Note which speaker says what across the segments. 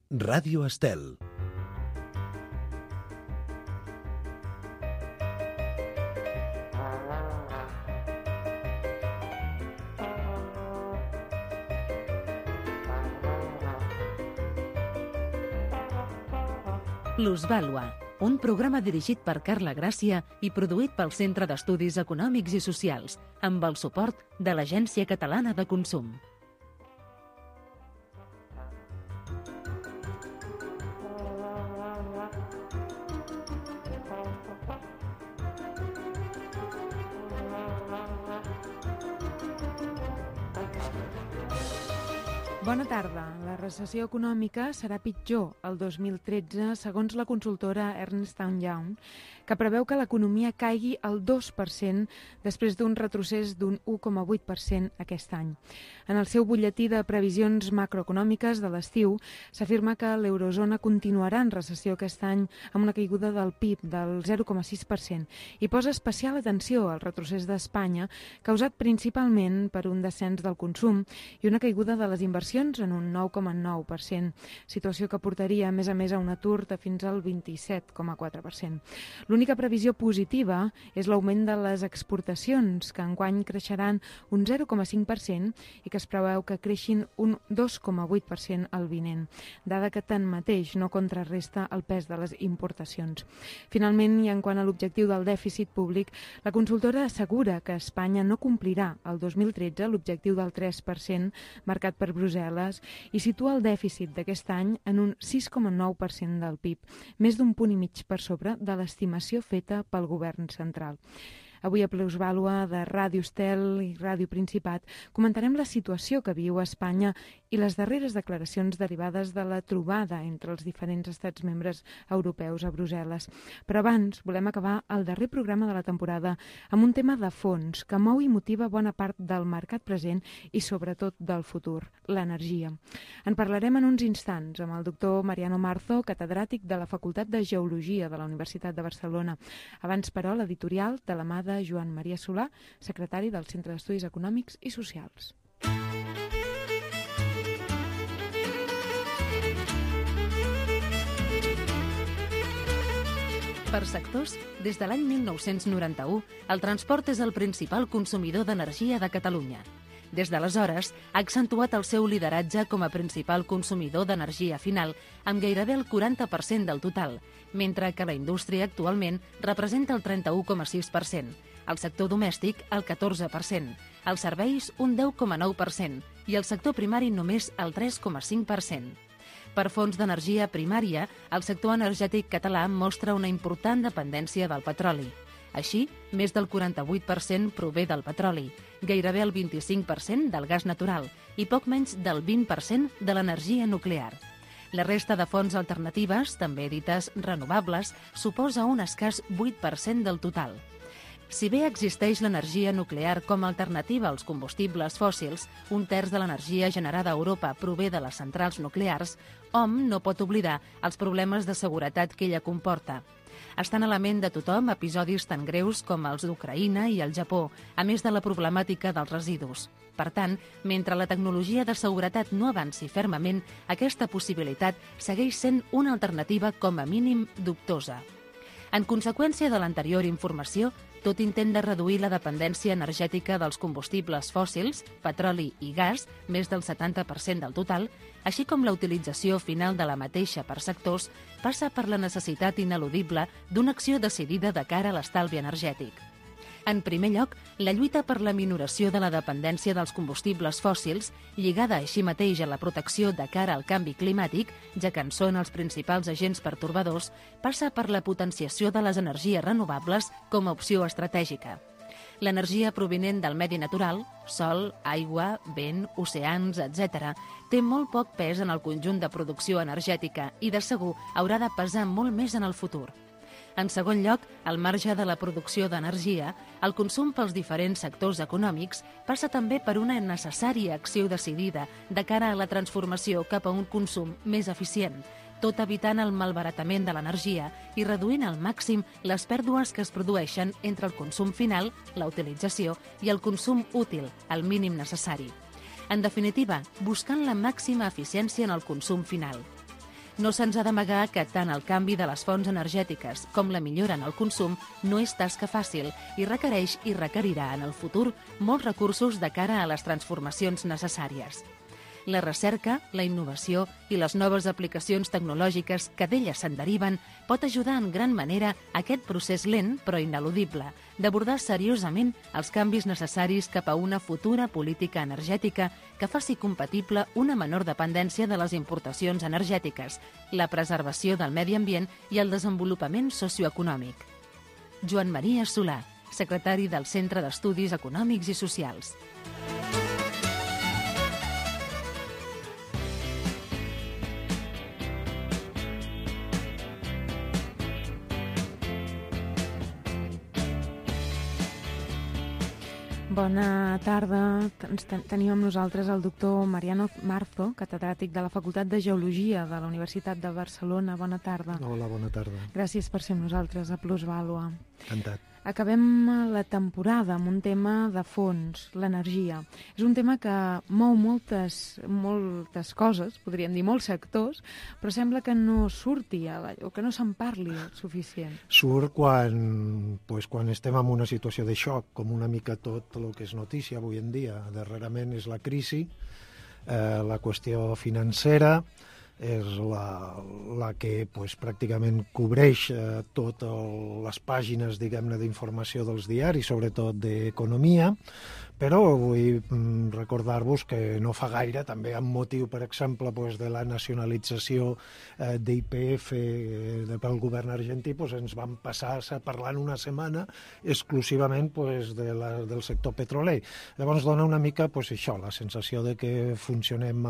Speaker 1: Ràdio Estel.
Speaker 2: Plusvàlua, un programa dirigit per Carla Gràcia i produït pel Centre d'Estudis Econòmics i Socials, amb el suport de l'Agència Catalana de Consum.
Speaker 3: Bona tarda. La recessió econòmica serà pitjor el 2013, segons la consultora Ernst & Young, que preveu que l'economia caigui al 2% després d'un retrocés d'un 1,8% aquest any. En el seu butlletí de previsions macroeconòmiques de l'estiu s'afirma que l'eurozona continuarà en recessió aquest any amb una caiguda del PIB del 0,6% i posa especial atenció al retrocés d'Espanya, causat principalment per un descens del consum i una caiguda de les inversions en un 9,9%, situació que portaria, a més, a un atur de fins al 27,4%. L'única previsió positiva és l'augment de les exportacions, que enguany creixeran un 0,5% i que es preveu que creixin un 2,8% el vinent, dada que tanmateix no contrarresta el pes de les importacions. Finalment, i en quant a l'objectiu del dèficit públic, la consultora assegura que Espanya no complirà el 2013 l'objectiu del 3% marcat per Brussel·les i situa el dèficit d'aquest any en un 6,9% del PIB, més d'un punt i mig per sobre de l'estimació feta pel govern central. Avui a Plusvàlua de Ràdio Estel i Ràdio Principat comentarem la situació que viu Espanya i les darreres declaracions derivades de la trobada entre els diferents estats membres europeus a Brussel·les. Però abans volem acabar el darrer programa de la temporada amb un tema de fons que mou i motiva bona part del mercat present i sobretot del futur, l'energia. En parlarem en uns instants amb el doctor Mariano Marzo, catedràtic de la Facultat de Geologia de la Universitat de Barcelona. Abans, però, l'editorial de la mà de Joan Maria Solà, secretari del Centre d'Estudis Econòmics i Socials.
Speaker 2: Per sectors, des de l'any 1991, el transport és el principal consumidor d'energia de Catalunya. Des d'aleshores, ha accentuat el seu lideratge com a principal consumidor d'energia final, amb gairebé el 40% del total, mentre que la indústria actualment representa el 31,6%, el sector domèstic el 14%, els serveis un 10,9% i el sector primari només el 3,5%. Per fonts d'energia primària, el sector energètic català mostra una important dependència del petroli. Així, més del 48% prové del petroli, gairebé el 25% del gas natural i poc menys del 20% de l'energia nuclear. La resta de fonts alternatives, també dites renovables, suposa un escàs 8% del total. Si bé existeix l'energia nuclear com a alternativa als combustibles fòssils, un terç de l'energia generada a Europa prové de les centrals nuclears, hom no pot oblidar els problemes de seguretat que ella comporta. Estan a la ment de tothom episodis tan greus com els d'Ucraïna i el Japó, a més de la problemàtica dels residus. Per tant, mentre la tecnologia de seguretat no avanci fermament, aquesta possibilitat segueix sent una alternativa com a mínim dubtosa. En conseqüència de l'anterior informació, tot intent de reduir la dependència energètica dels combustibles fòssils, petroli i gas, més del 70% del total, així com la utilització final de la mateixa per sectors, passa per la necessitat ineludible d'una acció decidida de cara a l'estalvi energètic. En primer lloc, la lluita per la minoració de la dependència dels combustibles fòssils, lligada així mateix a la protecció de cara al canvi climàtic, ja que en són els principals agents pertorbadors, passa per la potenciació de les energies renovables com a opció estratègica. L'energia provinent del medi natural, sol, aigua, vent, oceans, etc., té molt poc pes en el conjunt de producció energètica i, de segur, haurà de pesar molt més en el futur. En segon lloc, al marge de la producció d'energia, el consum pels diferents sectors econòmics passa també per una necessària acció decidida de cara a la transformació cap a un consum més eficient, tot evitant el malbaratament de l'energia i reduint al màxim les pèrdues que es produeixen entre el consum final, la utilització, i el consum útil, el mínim necessari. En definitiva, buscant la màxima eficiència en el consum final. No se'ns ha d'amagar que tant el canvi de les fonts energètiques com la millora en el consum no és tasca fàcil i requereix i requerirà en el futur molts recursos de cara a les transformacions necessàries. La recerca, la innovació i les noves aplicacions tecnològiques que d'elles se'n deriven pot ajudar en gran manera a aquest procés lent però ineludible d'abordar seriosament els canvis necessaris cap a una futura política energètica que faci compatible una menor dependència de les importacions energètiques, la preservació del medi ambient i el desenvolupament socioeconòmic. Joan Maria Solà, secretari del Centre d'Estudis Econòmics i Socials.
Speaker 3: Bona tarda. Tenim amb nosaltres el doctor Mariano Marzo, catedràtic de la Facultat de Geologia de la Universitat de Barcelona. Bona tarda.
Speaker 1: Hola, bona tarda.
Speaker 3: Gràcies per ser amb nosaltres a Plusvàlua.
Speaker 1: Encantat.
Speaker 3: Acabem la temporada amb un tema de fons, l'energia. És un tema que mou moltes coses, podríem dir molts sectors, però sembla que no surti o que no se'n parli suficient.
Speaker 1: Surt quan estem en una situació de xoc, com una mica tot el que és notícia avui en dia. Darrerament és la crisi, la qüestió financera, és la que pràcticament cobreix totes les pàgines, diguem-ne, d'informació dels diaris, sobretot d'economia, però vull recordar-vos que no fa gaire, també amb motiu, per exemple, de la nacionalització d'YPF pel govern argentí, ens vam passar parlant una setmana exclusivament del sector petroler. Llavors dona una mica això, la sensació de que funcionem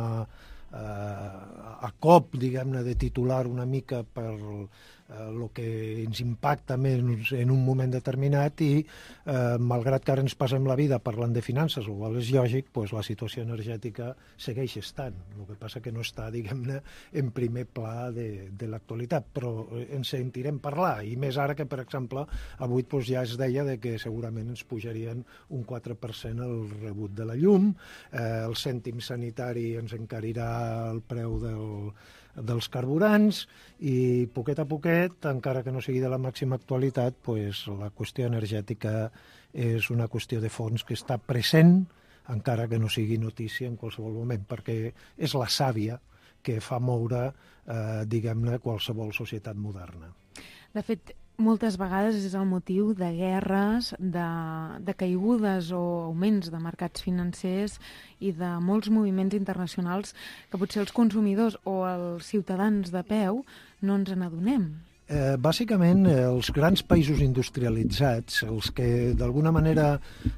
Speaker 1: a cop, diguem-ne, de titular una mica per el que ens impacta més en un moment determinat i, malgrat que ara ens passem la vida parlant de finances, el qual és lògic, la situació energètica segueix estant. El que passa que no està, diguem-ne, en primer pla de l'actualitat, però ens sentirem parlar, i més ara que, per exemple, avui ja es deia que segurament ens pujarien un 4% el rebut de la llum, el cèntim sanitari ens encarirà el preu dels carburants i poquet a poquet, encara que no sigui de la màxima actualitat, la qüestió energètica és una qüestió de fons que està present, encara que no sigui notícia en qualsevol moment, perquè és la sàvia que fa moure, diguem-ne, qualsevol societat moderna.
Speaker 3: De fet, moltes vegades és el motiu de guerres, de caigudes o augments de mercats financers i de molts moviments internacionals que potser els consumidors o els ciutadans de peu no ens n'adonem.
Speaker 1: Bàsicament, els grans països industrialitzats, els que d'alguna manera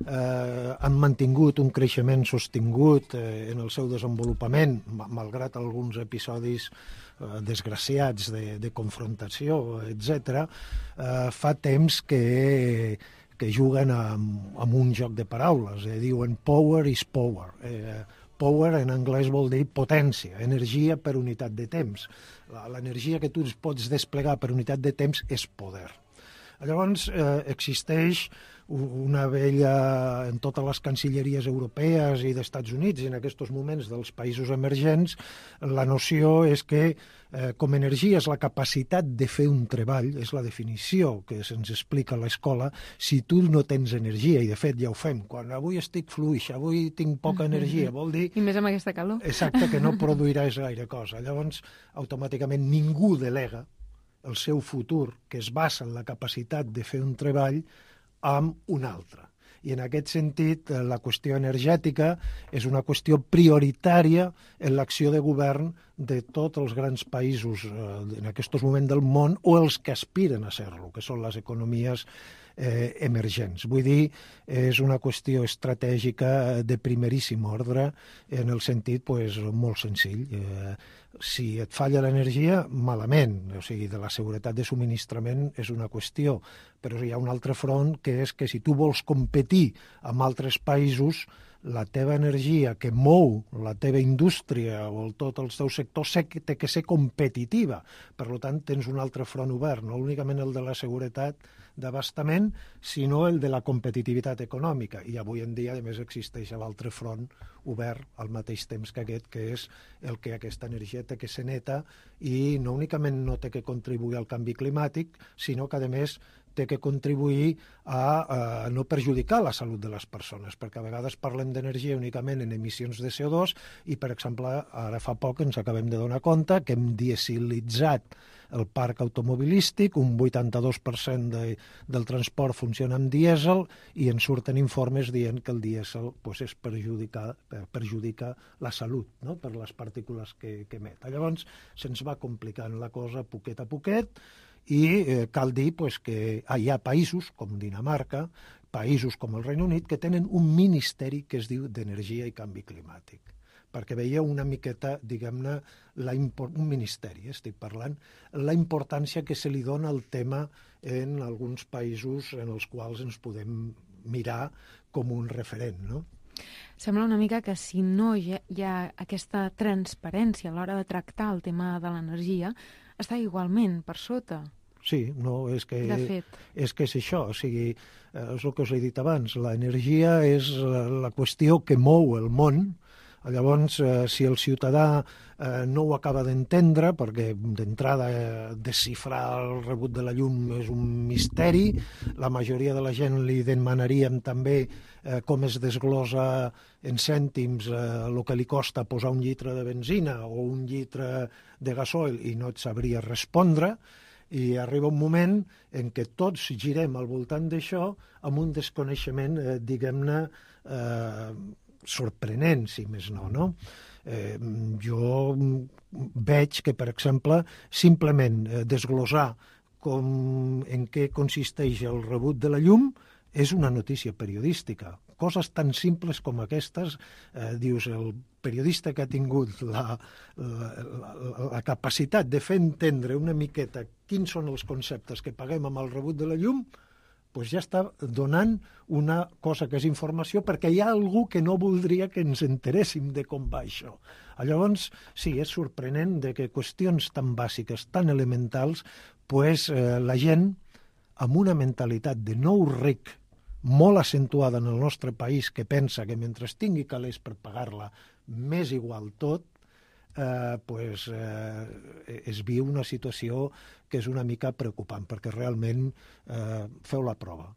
Speaker 1: han mantingut un creixement sostingut en el seu desenvolupament, malgrat alguns episodis desgraciats de confrontació, etc., fa temps que juguen amb un joc de paraules. Diuen power is power. Power en anglès vol dir potència, energia per unitat de temps. L'energia que tu pots desplegar per unitat de temps és poder. Llavors, existeix una vella en totes les cancilleries europees i d'Estats Units i en aquests moments dels països emergents, la noció és que com a energia és la capacitat de fer un treball, és la definició que se'ns explica a l'escola. Si tu no tens energia, i de fet ja ho fem, quan avui estic fluix, avui tinc poca energia, vol dir...
Speaker 3: I més amb aquesta calor.
Speaker 1: Exacte, que no produiràs gaire cosa. Llavors, automàticament ningú delega el seu futur, que es basa en la capacitat de fer un treball, amb un altre. I en aquest sentit, la qüestió energètica és una qüestió prioritària en l'acció de govern de tots els grans països en aquests moments del món o els que aspiren a ser-lo, que són les economies emergents. Vull dir, és una qüestió estratègica de primeríssim ordre en el sentit molt senzill. Si et falla l'energia, malament. O sigui, de la seguretat de subministrament és una qüestió, però hi ha un altre front, que és que si tu vols competir amb altres països, la teva energia que mou la teva indústria o tot el teu sector té que ser competitiva. Per tant, tens un altre front obert, no únicament el de la seguretat d'abastament, sinó el de la competitivitat econòmica. I avui en dia, a més, existeix l'altre front obert al mateix temps que aquest, que és el que aquesta energia té que ser neta i no únicament no té que contribuir al canvi climàtic, sinó que, a més, té que contribuir a no perjudicar la salut de les persones, perquè a vegades parlem d'energia únicament en emissions de CO2 i, per exemple, ara fa poc ens acabem de donar compte que hem dieselitzat el parc automobilístic, un 82% del transport funciona amb dièsel i ens surten informes dient que el dièsel perjudica la salut, no?, per les partícules que emet. Llavors se'ns va complicant la cosa poquet a poquet i cal dir que hi ha països com Dinamarca, països com el Regne Unit, que tenen un ministeri que es diu d'Energia i Canvi Climàtic, perquè veia una miqueta, diguem-ne, un ministeri, estic parlant, la importància que se li dona al tema en alguns països en els quals ens podem mirar com un referent, no?
Speaker 3: Sembla una mica que si no hi ha aquesta transparència a l'hora de tractar el tema de l'energia, està igualment per sota.
Speaker 1: Sí, no, és que és això, o sigui, és el que us he dit abans, l'energia és la qüestió que mou el món. Llavors, si el ciutadà no ho acaba d'entendre, perquè d'entrada desxifrar el rebut de la llum és un misteri, la majoria de la gent li demanaríem també com es desglosa en cèntims el que li costa posar un litre de benzina o un litre de gasoil i no et sabria respondre, i arriba un moment en què tots girem al voltant d'això amb un desconeixement, diguem-ne, sorprenent, si més no? Jo veig que, per exemple, simplement desglosar en què consisteix el rebut de la llum és una notícia periodística. Coses tan simples com aquestes, dius, el periodista que ha tingut la capacitat de fer entendre una miqueta quins són els conceptes que paguem amb el rebut de la llum, doncs ja està donant una cosa que és informació, perquè hi ha algú que no voldria que ens enteréssim de com va això. Llavors, sí, és sorprenent que qüestions tan bàsiques, tan elementals, la gent, amb una mentalitat de nou ric, molt accentuada en el nostre país, que pensa que mentre tingui calés per pagar-la, m'és igual tot, es viu una situació que és una mica preocupant, perquè realment feu la prova.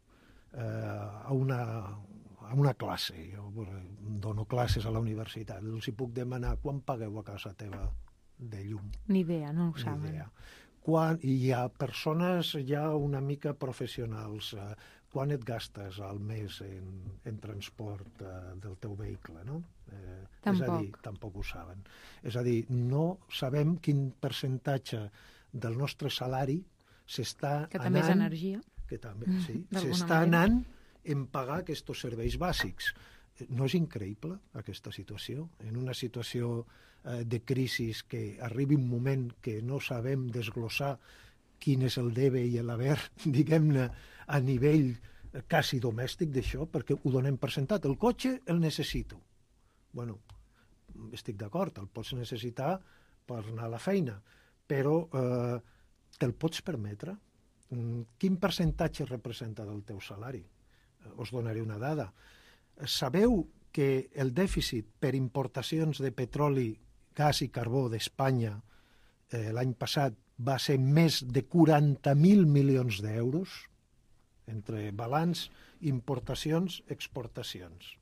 Speaker 1: A una classe, jo dono classes a la universitat, els hi puc demanar quan pagueu a casa teva de llum?
Speaker 3: Ni idea, no ho saben.
Speaker 1: Quan hi ha persones ja una mica professionals, quan et gastes al mes en transport del teu vehicle, no?
Speaker 3: Tampoc.
Speaker 1: És a dir, tampoc ho saben. És a dir, no sabem quin percentatge del nostre salari s'està anant...
Speaker 3: Que també és energia.
Speaker 1: Que també, sí. S'està anant en pagar aquests serveis bàsics. No és increïble, aquesta situació? En una situació de crisi que arribi un moment que no sabem desglossar quin és el debe i l'haver, diguem-ne, a nivell quasi domèstic d'això, perquè ho donem per sentat. El cotxe el necessito. Bueno, estic d'acord, el pots necessitar per anar a la feina, però te'l pots permetre? Quin percentatge representa del teu salari? Us donaré una dada. Sabeu que el dèficit per importacions de petroli, gas i carbó d'Espanya l'any passat va ser més de 40.000 milions d'euros entre balanç, importacions, exportacions.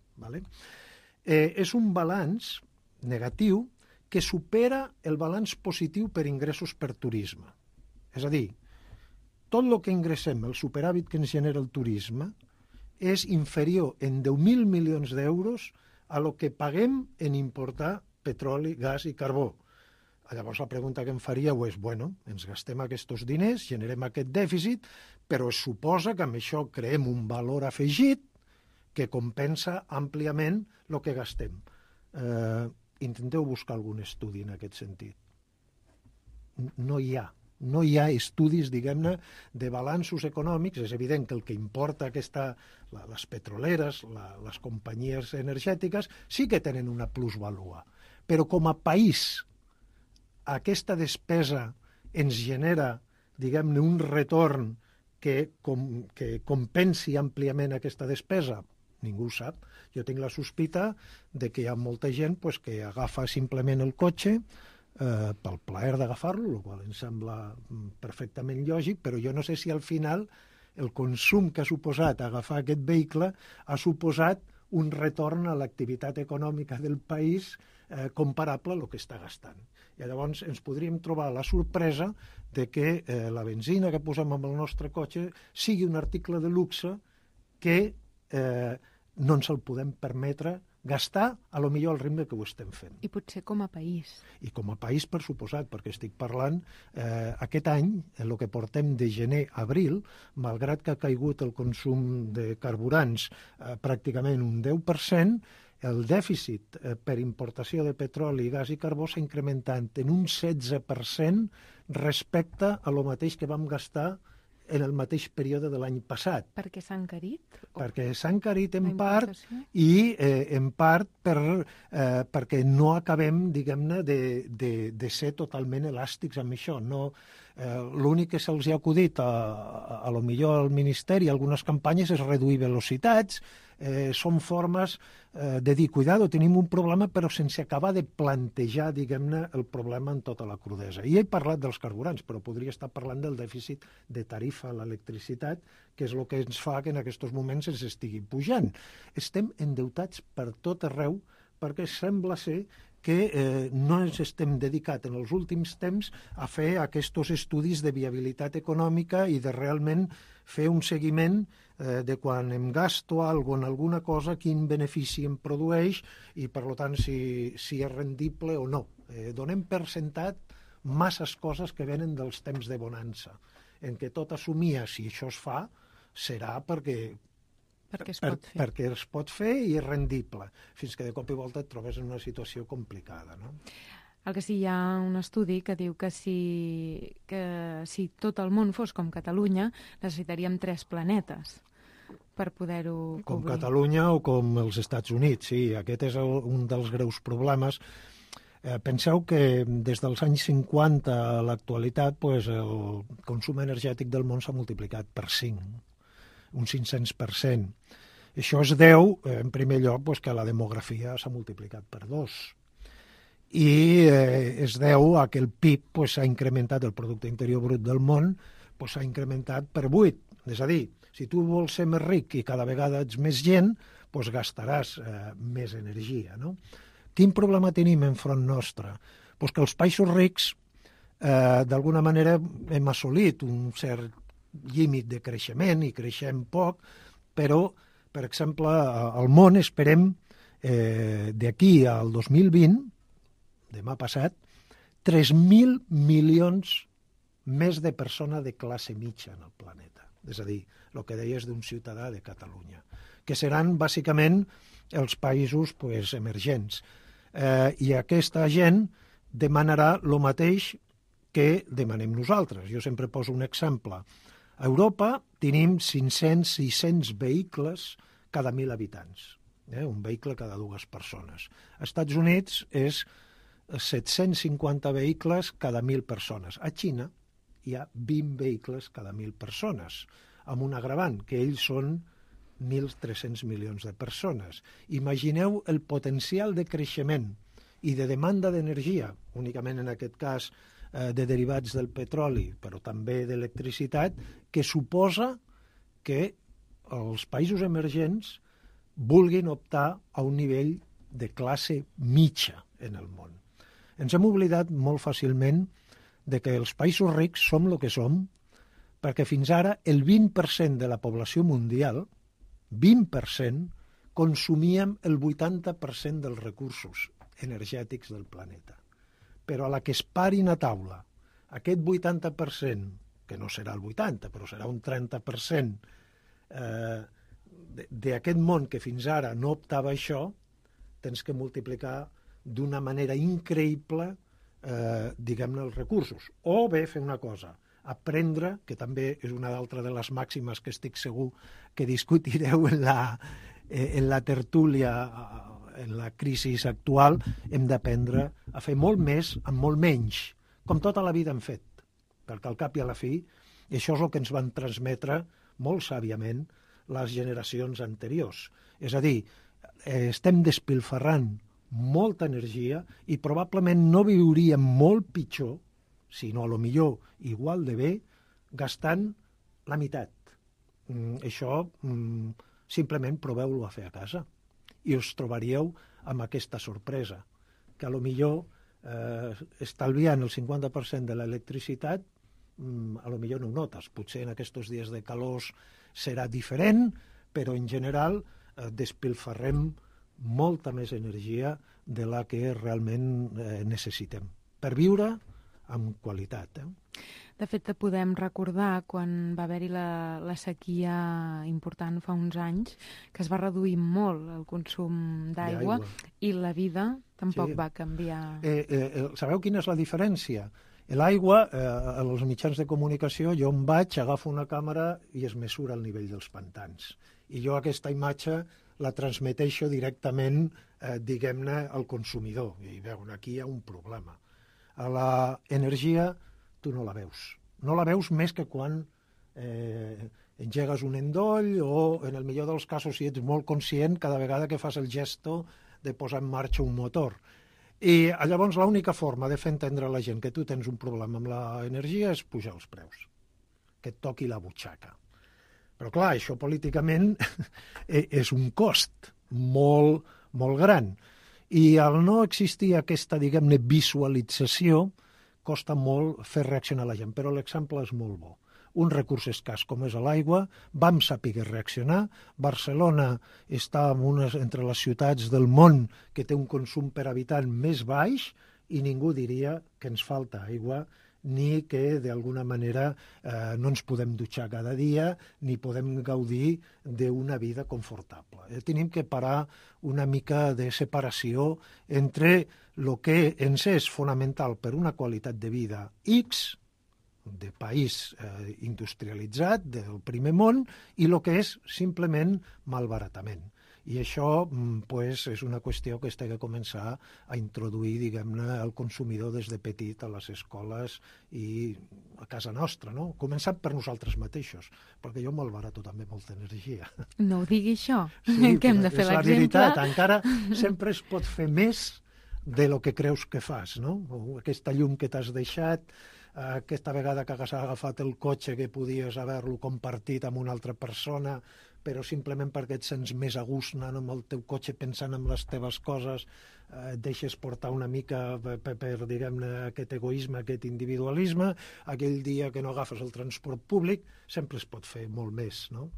Speaker 1: És un balanç negatiu que supera el balanç positiu per ingressos per turisme. És a dir, tot el que ingressem, el superàvit que ens genera el turisme, és inferior en 10.000 milions d'euros a lo que paguem en importar petroli, gas i carbó. Llavors la pregunta que em faríeu és, bueno, ens gastem aquests diners, generem aquest dèficit, però es suposa que amb això creem un valor afegit que compensa àmpliament el que gastem. Intenteu buscar algun estudi en aquest sentit. No hi ha No hi ha estudis, diguem-ne, de balanços econòmics. És evident que el que importa les petroleres, les companyies energètiques, sí que tenen una plusvalua. Però com a país, aquesta despesa ens genera, diguem-ne, un retorn que compensi àmpliament aquesta despesa? Ningú ho sap. Jo tinc la sospita de que hi ha molta gent que agafa simplement el cotxe pel plaer d'agafar-lo, el qual em sembla perfectament lògic, però jo no sé si al final el consum que ha suposat agafar aquest vehicle ha suposat un retorn a l'activitat econòmica del país comparable a el que està gastant. I llavors ens podríem trobar la sorpresa de que la benzina que posem en el nostre cotxe sigui un article de luxe que no ens el podem permetre gastar a lo millor al ritme que ho estem fent.
Speaker 3: I potser com a país.
Speaker 1: I com a país, per suposat, perquè estic parlant aquest any, en el que portem de gener a abril, malgrat que ha caigut el consum de carburants pràcticament un 10%, el dèficit per importació de petroli, gas i carbó s'ha incrementat en un 16% respecte a lo mateix que vam gastar en el mateix període de l'any passat.
Speaker 3: Perquè s'ha encarit?
Speaker 1: Perquè s'ha encarit en part i en part perquè no acabem, diguem-ne, de ser totalment elàstics amb això. L'únic que se'ls ha acudit a lo millor al Ministeri, algunes campanyes, és reduir velocitats. Són formes de dir, cuidado, tenim un problema, però sense acabar de plantejar, diguem-ne, el problema en tota la crudesa. I he parlat dels carburants, però podria estar parlant del dèficit de tarifa a l'electricitat, que és el que ens fa que en aquests moments ens estigui pujant. Estem endeutats per tot arreu, perquè sembla ser que no ens estem dedicat en els últims temps a fer aquests estudis de viabilitat econòmica i de realment fer un seguiment de quan em gasto en alguna cosa, quin benefici em produeix i, per tant, si és rendible o no. Donem per sentat masses coses que venen dels temps de bonança, en què tot assumia, si això es fa, serà perquè es pot fer i és rendible, fins que de cop i volta et trobes en una situació complicada, no?
Speaker 3: El que sí, hi ha un estudi que diu que si tot el món fos com Catalunya, necessitaríem 3 planetes per poder-ho cobrir.
Speaker 1: Com Catalunya o com els Estats Units, sí, aquest és un dels greus problemes. Penseu que des dels anys 50 a l'actualitat el consum energètic del món s'ha multiplicat per 5, un 500%. Això es deu, en primer lloc, que la demografia s'ha multiplicat per 2. I es deu a que el PIB s'ha incrementat, el producte interior brut del món s'ha incrementat per 8. És a dir, si tu vols ser més ric i cada vegada ets més gent, gastaràs més energia, no? Quin problema tenim enfront nostre? Que els països rics, d'alguna manera, hem assolit un cert límit de creixement i creixem poc, però, per exemple, al món esperem d'aquí al 2020, demà passat, 3.000 milions més de persones de classe mitja en el planeta. És a dir, el que deies d'un ciutadà de Catalunya, que seran bàsicament els països emergents. I aquesta gent demanarà el mateix que demanem nosaltres. Jo sempre poso un exemple. A Europa tenim 500-600 vehicles cada 1.000 habitants. Un vehicle cada 2 persones. Als Estats Units és 750 vehicles cada 1.000 persones. A Xina hi ha 20 vehicles cada 1.000 persones, amb un agravant, que ells són 1.300 milions de persones. Imagineu el potencial de creixement i de demanda d'energia, únicament en aquest cas de derivats del petroli, però també d'electricitat, que suposa que els països emergents vulguin optar a un nivell de classe mitja en el món. Ens hem oblidat molt fàcilment de que els països rics som el que som, perquè fins ara el 20% de la població mundial, 20%, consumíem el 80% dels recursos energètics del planeta. Però a la que es parin a taula aquest 80%, que no serà el 80%, però serà un 30%, d'aquest món que fins ara no optava a això, tens que multiplicar d'una manera increïble diguem-ne, els recursos. O bé fer una cosa, aprendre, que també és una d'altra de les màximes que estic segur que discutireu en la tertúlia, en la crisi actual, hem d'aprendre a fer molt més amb molt menys, com tota la vida hem fet, perquè al cap i a la fi això és el que ens van transmetre molt sàviament les generacions anteriors. És a dir, estem despilfarrant molta energia i probablement no viuríem molt pitjor, sinó a lo millor igual de bé, gastant la meitat. Això simplement proveu-lo a fer a casa i us trobaríeu amb aquesta sorpresa, que a lo millor estalviant el 50% de l'electricitat, a lo millor no ho notes. Potser en aquests dies de calors serà diferent, però en general despilfarrem molta més energia de la que realment necessitem per viure amb qualitat.
Speaker 3: De fet, podem recordar quan va haver-hi la sequia important fa uns anys, que es va reduir molt el consum d'aigua i la vida tampoc va canviar.
Speaker 1: Sabeu quina és la diferència? L'aigua, als mitjans de comunicació, jo em vaig, agafo una càmera i es mesura el nivell dels pantans. I jo aquesta imatge la transmeteixo directament, diguem-ne, al consumidor. I veuen, aquí hi ha un problema. A l'energia tu no la veus. No la veus més que quan engegues un endoll o, en el millor dels casos, si ets molt conscient, cada vegada que fas el gesto de posar en marxa un motor. I llavors l'única forma de fer entendre a la gent que tu tens un problema amb l'energia és pujar els preus, que et toqui la butxaca. Però clar, això políticament és un cost molt, molt gran. I al no existir aquesta, diguem-ne, visualització, costa molt fer reaccionar la gent, però l'exemple és molt bo. Un recurs escàs com és l'aigua, vam saber reaccionar. Barcelona està entre les ciutats del món que té un consum per habitant més baix i ningú diria que ens falta aigua ni que d'alguna manera no ens podem dutxar cada dia ni podem gaudir d'una vida confortable. Tenim que parar una mica de separació entre el que ens és fonamental per una qualitat de vida X, de país industrialitzat, del primer món, i el que és simplement malbaratament. I això és una qüestió que s'ha de començar a introduir, diguem-ne, al consumidor des de petit a les escoles i a casa nostra, no? Començant per nosaltres mateixos, perquè jo malbarato també molta energia.
Speaker 3: No ho digui això,
Speaker 1: sí,
Speaker 3: que hem de fer l'exemple.
Speaker 1: És la veritat, encara sempre es pot fer més de lo que creus que fas, no? Aquesta llum que t'has deixat, aquesta vegada que has agafat el cotxe que podies haver-lo compartit amb una altra persona, però simplement perquè et sents més a gust anant amb el teu cotxe pensant en les teves coses, et deixes portar una mica per diguem-ne, aquest egoisme, aquest individualisme. Aquell dia que no agafes el transport públic sempre es pot fer molt més, no?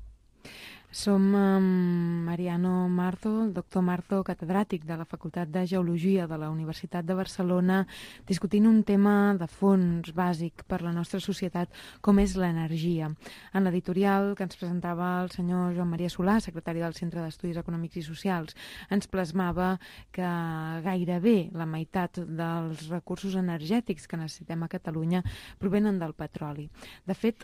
Speaker 3: Som amb Mariano Marzo, el doctor Marzo, catedràtic de la Facultat de Geologia de la Universitat de Barcelona, discutint un tema de fons bàsic per la nostra societat, com és l'energia. En l'editorial que ens presentava el senyor Joan Maria Solà, secretari del Centre d'Estudis Econòmics i Socials, ens plasmava que gairebé la meitat dels recursos energètics que necessitem a Catalunya provenen del petroli. De fet,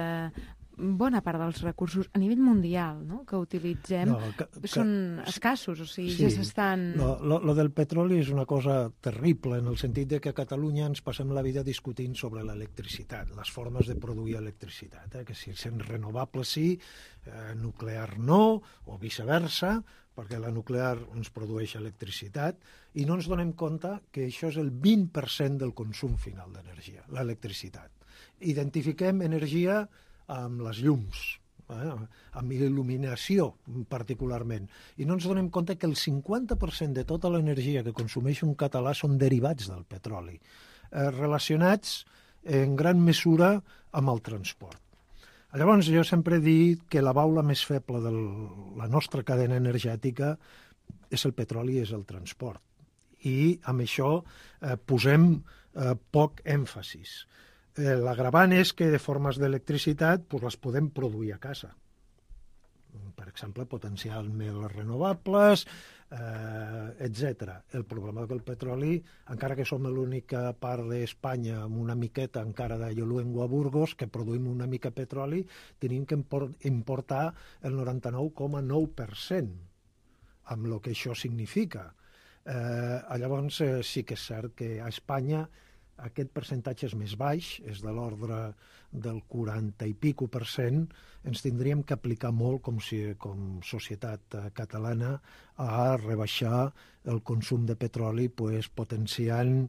Speaker 3: bona part dels recursos a nivell mundial, no?, que utilitzem són escassos, o sigui, ja s'estan...
Speaker 1: Lo del petroli és una cosa terrible, en el sentit de que a Catalunya ens passem la vida discutint sobre l'electricitat, les formes de produir electricitat, que si són renovables sí, nuclear no, o viceversa, perquè la nuclear ens produeix electricitat, i no ens donem compte que això és el 20% del consum final d'energia, l'electricitat. Identifiquem energia amb les llums, amb il·luminació particularment, i no ens donem compte que el 50% de tota l'energia que consumeix un català són derivats del petroli, relacionats en gran mesura amb el transport. Llavors, jo sempre he dit que la baula més feble de la nostra cadena energètica és el petroli i és el transport. I amb això posem poc èmfasis. L'agravant és que de formes d'electricitat les podem produir a casa. per exemple, potenciar més les renovables, etc. El problema del petroli, encara que som l'única part d'Espanya amb una miqueta encara de Lloluengo a Burgos, que produïm una mica petroli, tenim que importar el 99,9%, amb el que això significa. Llavors sí que és cert que a Espanya aquest percentatge és més baix, és de l'ordre del 40 i pico %. Ens tindríem que aplicar molt com societat catalana a rebaixar el consum de petroli, potenciant,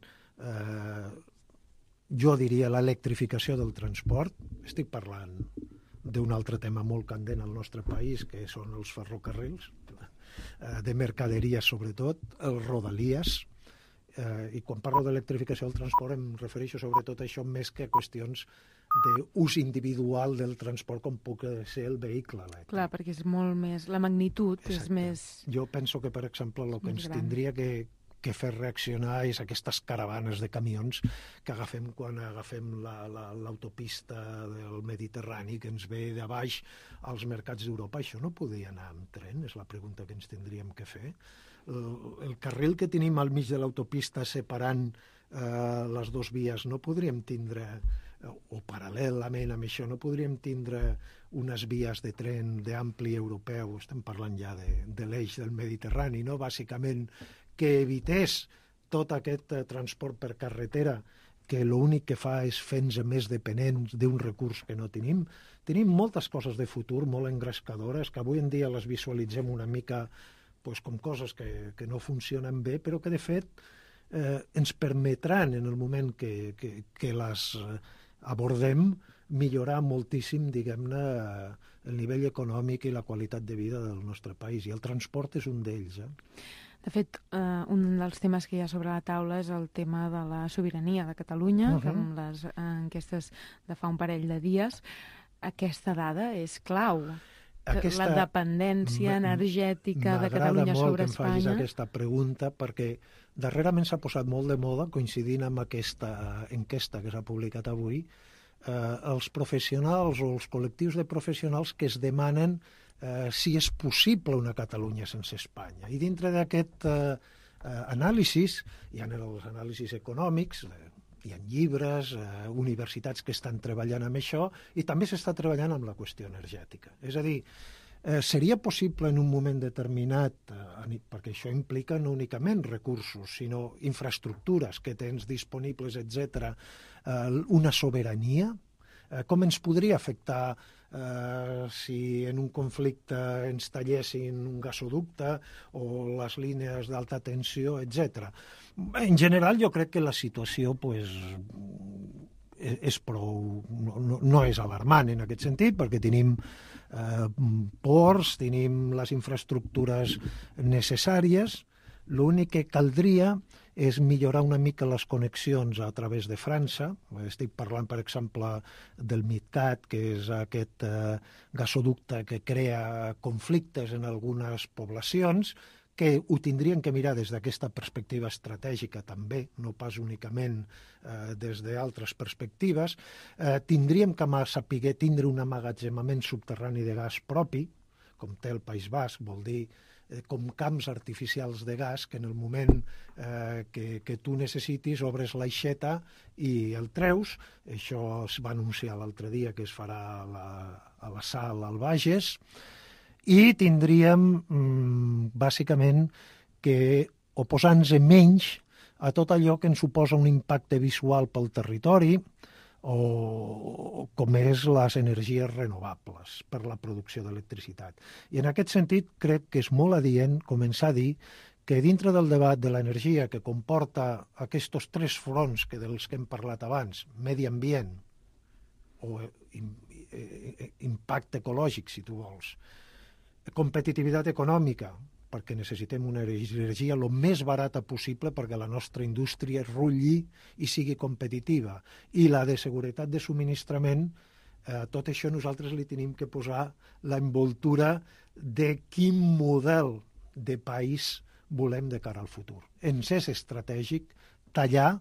Speaker 1: jo diria, l'electrificació del transport. Estic parlant d'un altre tema molt candent al nostre país, que són els ferrocarrils, de mercaderies sobretot, els rodalies. I quan parlo d'electrificació del transport em refereixo sobretot a això més que a qüestions d'ús individual del transport com pot ser el vehicle elèctric.
Speaker 3: Clar, perquè és molt més... La magnitud és més...
Speaker 1: Jo penso que, per exemple, el que ens tindria que fer reaccionar és aquestes caravanes de camions que agafem quan agafem l'autopista del Mediterrani, que ens ve de baix als mercats d'Europa. Això no podria anar amb tren, és la pregunta que ens tindríem que fer. El carril que tenim al mig de l'autopista separant les dues vies no podríem tindre, o paral·lelament amb això, no podríem tindre unes vies de tren d'ampli europeu, estem parlant ja de l'eix del Mediterrani, no? Bàsicament que evités tot aquest transport per carretera, que l'únic que fa és fer-nos més dependents d'un recurs que no tenim. Tenim moltes coses de futur molt engrescadores, que avui en dia les visualitzem una mica com coses que no funcionen bé, però que de fet ens permetran en el moment que les abordem millorar moltíssim, diguem-ne, el nivell econòmic i la qualitat de vida del nostre país, i el transport és un d'ells.
Speaker 3: De fet, un dels temes que hi ha sobre la taula és el tema de la sobirania de Catalunya, que amb les enquestes de fa un parell de dies, aquesta dada és clau. La dependència energètica de Catalunya sobre Espanya. M'agrada molt que em facis
Speaker 1: aquesta pregunta, perquè darrerament s'ha posat molt de moda, coincidint amb aquesta enquesta que s'ha publicat avui, els professionals o els col·lectius de professionals que es demanen si és possible una Catalunya sense Espanya. I dintre d'aquest anàlisi, hi ha els anàlisis econòmics, hi ha llibres, universitats que estan treballant amb això, i també s'està treballant amb la qüestió energètica. És a dir, seria possible en un moment determinat, perquè això implica no únicament recursos, sinó infraestructures que tens disponibles, etc., una sobirania? Com ens podria afectar si en un conflicte ens tallessin un gasoducte o les línies d'alta tensió, etc. En general, jo crec que la situació és prou... no és alarmant en aquest sentit, perquè tenim ports, tenim les infraestructures necessàries. L'únic que caldria és millorar una mica les connexions a través de França. Estic parlant, per exemple, del MidCat, que és aquest gasoducte que crea conflictes en algunes poblacions, que ho tindrien que mirar des d'aquesta perspectiva estratègica també, no pas únicament des d'altres perspectives. Tindríem que saber tindre un emmagatzemament subterrani de gas propi, com té el País Basc, vol dir com camps artificials de gas, que en el moment que tu necessitis obres l'aixeta i el treus. Això es va anunciar l'altre dia que es farà a la Sal al Bages, i tindríem bàsicament que oposar-nos menys a tot allò que ens suposa un impacte visual pel territori, o com és les energies renovables per la producció d'electricitat. I en aquest sentit crec que és molt adient començar a dir que dintre del debat de l'energia, que comporta aquests tres fronts dels que hem parlat abans, medi ambient o impacte ecològic, si tu vols, competitivitat econòmica, perquè necessitem una energia el més barata possible perquè la nostra indústria rulli i sigui competitiva, i la de seguretat de subministrament, tot això nosaltres li tenim que posar la envoltura de quin model de país volem de cara al futur. Ens és estratègic tallar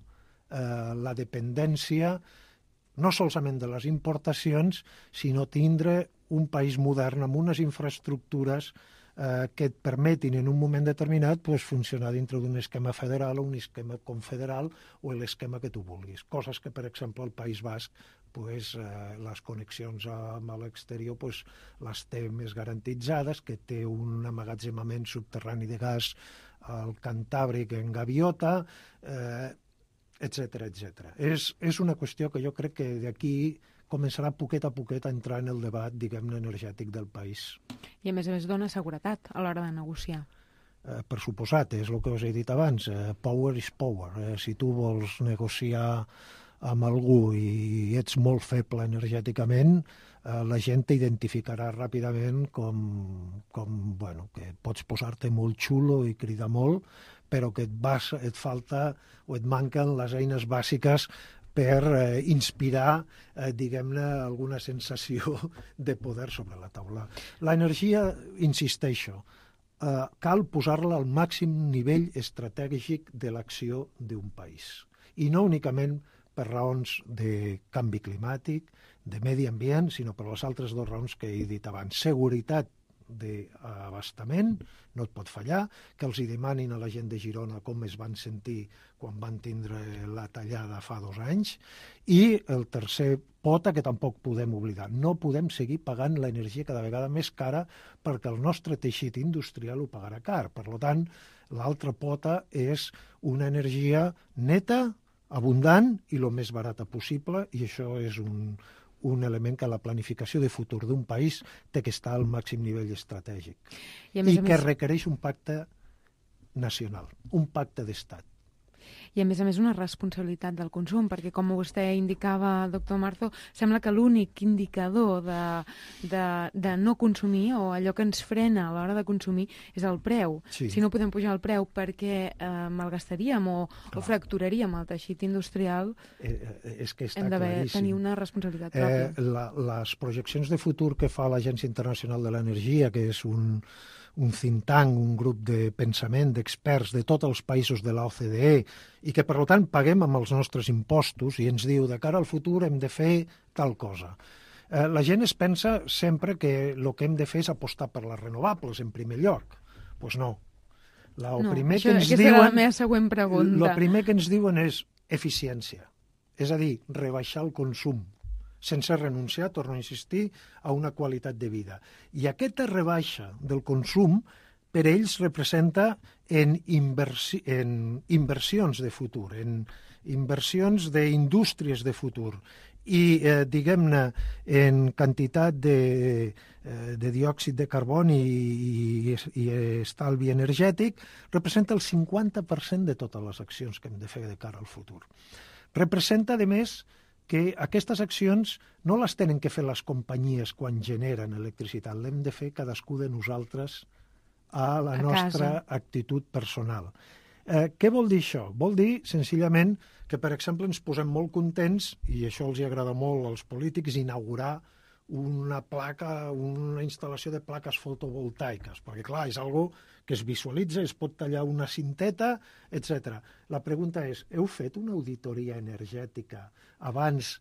Speaker 1: la dependència no solament de les importacions, sinó tindre un país modern amb unes infraestructures que et permetin en un moment determinat funcionar dintre d'un esquema federal o un esquema confederal o l'esquema que tu vulguis. Coses que, per exemple, al País Basc les connexions amb l'exterior les té més garantitzades, que té un emmagatzemament subterrani de gas al Cantàbric en Gaviota, etc. És una qüestió que jo crec que d'aquí començarà poquet a poquet a entrar en el debat, diguem-ne, energètic del país.
Speaker 3: I a més dona seguretat a l'hora de negociar.
Speaker 1: Per suposat, és el que us he dit abans, power is power. Si tu vols negociar amb algú i ets molt feble energèticament, la gent t'identificarà ràpidament que pots posar-te molt xulo i cridar molt, però que et falta o et manquen les eines bàsiques per inspirar, diguem-ne, alguna sensació de poder sobre la taula. L'energia, insisteixo, cal posar-la al màxim nivell estratègic de l'acció d'un país. I no únicament per raons de canvi climàtic, de medi ambient, sinó per les altres dues raons que he dit abans. Seguretat d'abastament, no et pot fallar, que els hi demanin a la gent de Girona com es van sentir quan van tindre la tallada fa 2 anys, i el tercer pota que tampoc podem oblidar, no podem seguir pagant l'energia cada vegada més cara perquè el nostre teixit industrial ho pagarà car. Per tant, l'altra pota és una energia neta, abundant i el més barata possible, i això és un element que la planificació de futur d'un país té que estar al màxim nivell estratègic. I que requereix un pacte nacional, un pacte d'estat.
Speaker 3: I a més una responsabilitat del consum, perquè com vostè indicava, doctor Marzo, sembla que l'únic indicador de no consumir o allò que ens frena a l'hora de consumir és el preu.
Speaker 1: Sí.
Speaker 3: Si no podem pujar el preu perquè malgastaríem o fracturaríem el teixit industrial,
Speaker 1: és que està
Speaker 3: hem de
Speaker 1: claríssim.
Speaker 3: tenir una responsabilitat pròpia.
Speaker 1: Les projeccions de futur que fa l'Agència Internacional de l'Energia, que és un think tank, un grup de pensament d'experts de tots els països de l'OCDE i que, per tant, paguem amb els nostres impostos i ens diu, de cara al futur hem de fer tal cosa. La gent es pensa sempre que el que hem de fer és apostar per les renovables en primer lloc. Doncs no.
Speaker 3: Aquesta era la meva següent pregunta.
Speaker 1: El primer que ens diuen és eficiència, és a dir, rebaixar el consum, sense renunciar, torno a insistir, a una qualitat de vida. I aquesta rebaixa del consum per ells representa en inversions de futur, en inversions d'indústries de futur i, diguem-ne, en quantitat de diòxid de carboni i estalvi energètic, representa el 50% de totes les accions que hem de fer de cara al futur. Representa, a més, que aquestes accions no les tenen que fer les companyies quan generen electricitat, l'hem de fer cadascú de nosaltres a la nostra actitud personal. Què vol dir això? Vol dir, senzillament, que, per exemple, ens posem molt contents, i això els agrada molt als polítics, inaugurar una instal·lació de plaques fotovoltaiques, perquè, clar, és algo que es visualitza, es pot tallar una cinteta, etc. La pregunta és, heu fet una auditoria energètica abans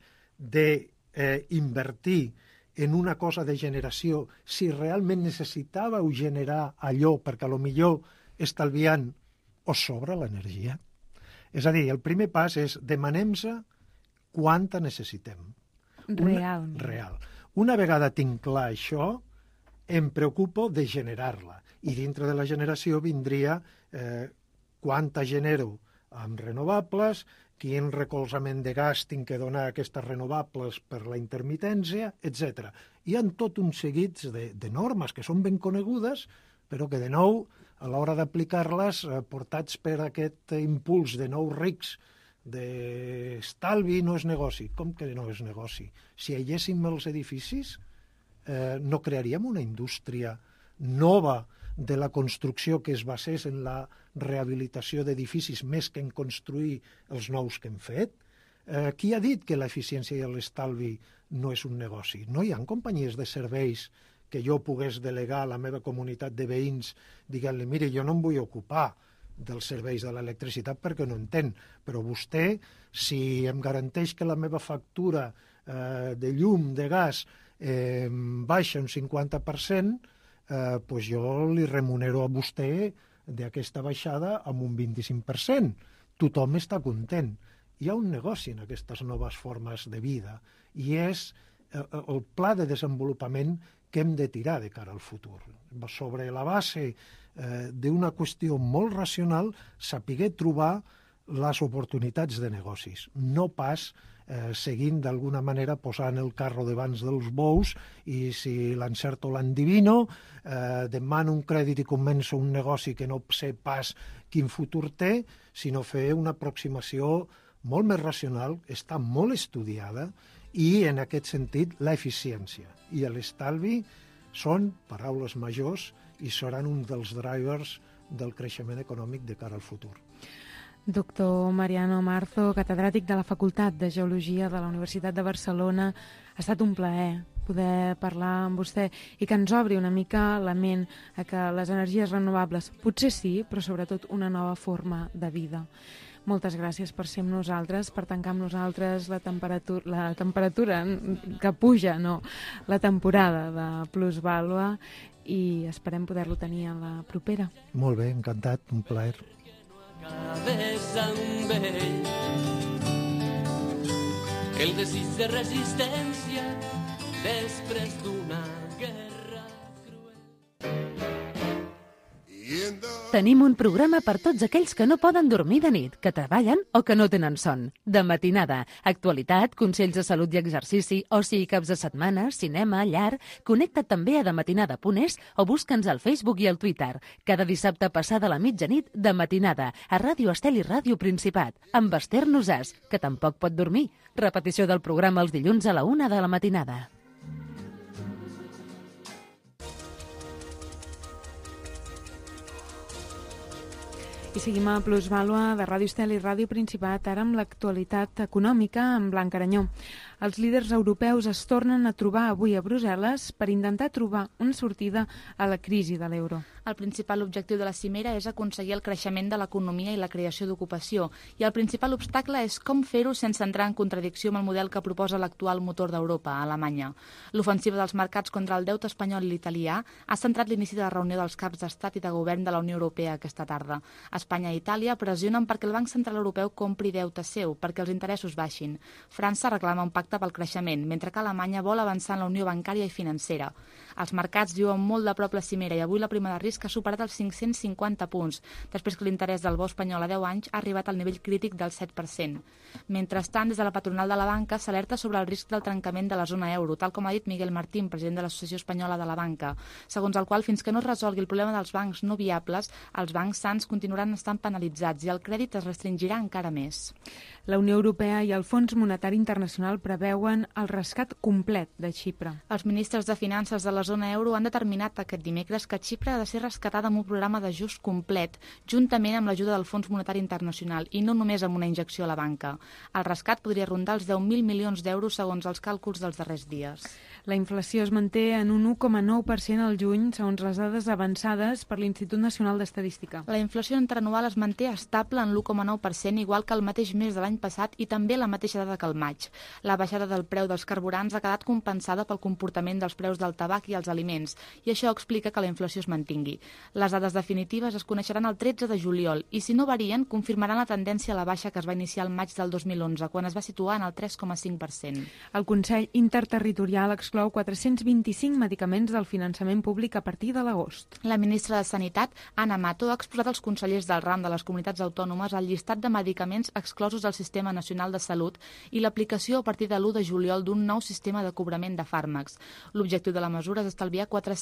Speaker 1: d'invertir en una cosa de generació si realment necessitàveu generar allò perquè potser estalviant us sobra l'energia? És a dir, el primer pas és demanem-se quanta necessitem. Real. Una vegada tinc clar això, em preocupo de generar-la. I dintre de la generació vindria quanta genero amb renovables, quin recolzament de gas tinc que donar a aquestes renovables per la intermitència, etc. Hi ha tot un seguit de normes que són ben conegudes, però que, de nou, a l'hora d'aplicar-les, portats per aquest impuls de nous rics, d'estalvi, no és negoci. Com que no és negoci? Si aïlléssim els edificis, no crearíem una indústria nova de la construcció que es basés en la rehabilitació d'edificis més que en construir els nous que hem fet? Qui ha dit que l'eficiència i l'estalvi no és un negoci? No hi ha companyies de serveis que jo pogués delegar a la meva comunitat de veïns dient-li, mire, jo no em vull ocupar dels serveis de l'electricitat perquè no entén, però vostè, si em garanteix que la meva factura de llum, de gas, baixa un 50%, doncs jo li remunero a vostè d'aquesta baixada amb un 25%. Tothom està content. Hi ha un negoci en aquestes noves formes de vida i és el pla de desenvolupament que hem de tirar de cara al futur. Sobre la base d'una qüestió molt racional, saber trobar les oportunitats de negocis, no pas seguint d'alguna manera posant el carro davant dels bous i si l'encerto l'endivino, demano un crèdit i començo un negoci que no sé pas quin futur té, sinó fer una aproximació molt més racional, està molt estudiada i en aquest sentit l'eficiència i l'estalvi són paraules majors i seran un dels drivers del creixement econòmic de cara al futur.
Speaker 3: Doctor Mariano Marzo, catedràtic de la Facultat de Geologia de la Universitat de Barcelona, ha estat un plaer poder parlar amb vostè i que ens obri una mica la ment a que les energies renovables potser sí, però sobretot una nova forma de vida. Moltes gràcies per ser amb nosaltres, per tancar amb nosaltres la temperatura que puja, no, la temporada de Plusvàlua i esperem poder-lo tenir a la propera.
Speaker 1: Molt bé, encantat, un plaer.
Speaker 4: Acabés amb ell el desig de resistència després d'una guerra cruel.
Speaker 2: Tenim un programa per tots aquells que no poden dormir de nit, que treballen o que no tenen son. De matinada, actualitat, consells de salut i exercici, oci i caps de setmana, cinema, llar... Connecta't també a dematinada.es o busca'ns al Facebook i al Twitter. Cada dissabte passada la mitjanit, de matinada, a Ràdio Estel i Ràdio Principat, amb Esther Nosàs, que tampoc pot dormir. Repetició del programa els dilluns a la 1 de la matinada.
Speaker 3: I seguim a Plusvàlua de Ràdio Estel i Ràdio Principat, ara amb l'actualitat econòmica amb Blanc Aranyó. Els líders europeus es tornen a trobar avui a Brussel·les per intentar trobar una sortida a la crisi de l'euro.
Speaker 5: El principal objectiu de la cimera és aconseguir el creixement de l'economia i la creació d'ocupació, i el principal obstacle és com fer-ho sense entrar en contradicció amb el model que proposa l'actual motor d'Europa, Alemanya. L'ofensiva dels mercats contra el deute espanyol i l'italià ha centrat l'inici de la reunió dels caps d'estat i de govern de la Unió Europea aquesta tarda. Espanya i Itàlia pressionen perquè el Banc Central Europeu compri deute seu, perquè els interessos baixin. França reclama un pacte pel creixement, mentre que Alemanya vol avançar en la unió bancària i financera. Els mercats viuen molt de prop la cimera i avui la prima de risc ha superat els 550 punts, després que l'interès del bo espanyol a 10 anys ha arribat al nivell crític del 7%. Mentrestant, des de la patronal de la banca s'alerta sobre el risc del trencament de la zona euro, tal com ha dit Miguel Martín, president de l'Associació Espanyola de la Banca, segons el qual, fins que no es resolgui el problema dels bancs no viables, els bancs sans continuaran estant penalitzats i el crèdit es restringirà encara més.
Speaker 3: La Unió Europea i el Fons Monetari Internacional preveuen el rescat complet de Xipre.
Speaker 5: Els ministres de Finances de la zona euro han determinat aquest dimecres que Xipre ha de ser rescatada amb un programa d'ajust complet, juntament amb l'ajuda del Fons Monetari Internacional i no només amb una injecció a la banca. El rescat podria rondar els 10.000 milions d'euros segons els càlculs dels darrers dies.
Speaker 3: La inflació es manté en un 1,9% al juny, segons les dades avançades per l'Institut Nacional d'Estadística.
Speaker 5: La inflació interanual es manté estable en l'1,9%, igual que el mateix mes de l'any passat i també la mateixa data que el maig. La baixada del preu dels carburants ha quedat compensada pel comportament dels preus del tabac i els aliments, i això explica que la inflació es mantingui. Les dades definitives es coneixeran el 13 de juliol i, si no varien, confirmaran la tendència a la baixa que es va iniciar al maig del 2011, quan es va situar en el 3,5%.
Speaker 3: El Consell Interterritorial exclou 425 medicaments del finançament públic a partir de l'agost.
Speaker 5: La ministra de Sanitat, Ana Mato, ha exposat als consellers del ram de les comunitats autònomes el llistat de medicaments exclosos del Sistema Nacional de Salut i l'aplicació a partir de l'1 de juliol d'un nou sistema de cobrament de fàrmacs. L'objectiu de la mesura és estalviar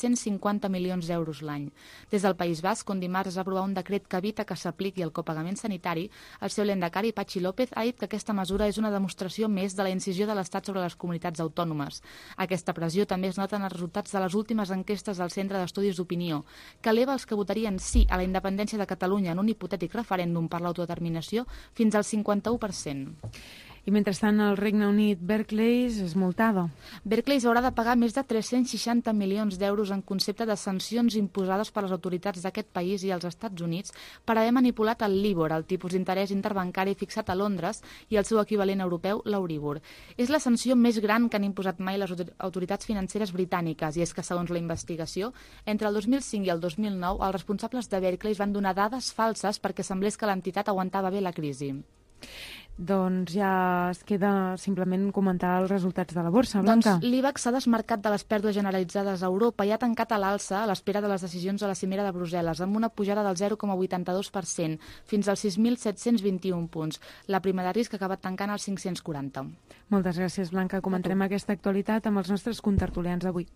Speaker 5: 450 milions d'euros l'any. Des del País Basc, on dimarts es va aprovar un decret que evita que s'apliqui el copagament sanitari, el seu lehendakari, Patxi López, ha dit que aquesta mesura és una demostració més de la incisió de l'Estat sobre les comunitats autònomes. Aquesta pressió també es nota en els resultats de les últimes enquestes del Centre d'Estudis d'Opinió, que eleva els que votarien sí a la independència de Catalunya en un hipotètic referèndum per l'autodeterminació fins al 51%.
Speaker 3: I mentrestant, al Regne Unit, Berkeley és multada.
Speaker 5: Berkeley haurà de pagar més de 360 milions d'euros en concepte de sancions imposades per les autoritats d'aquest país i als Estats Units per haver manipulat el LIBOR, el tipus d'interès interbancari fixat a Londres, i el seu equivalent europeu, l'Euribor. És la sanció més gran que han imposat mai les autoritats financeres britàniques, i és que, segons la investigació, entre el 2005 i el 2009, els responsables de Berkeley van donar dades falses perquè semblés que l'entitat aguantava bé la crisi.
Speaker 3: Doncs ja es queda simplement comentar els resultats de la borsa, Blanca.
Speaker 5: Doncs l'IBEX s'ha desmarcat de les pèrdues generalitzades a Europa i ha tancat a l'alça a l'espera de les decisions de la cimera de Brussel·les, amb una pujada del 0,82% fins als 6.721 punts. La prima de risc ha acabat tancant als 540.
Speaker 3: Moltes gràcies, Blanca. Comentarem aquesta actualitat amb els nostres contertulians d'avui.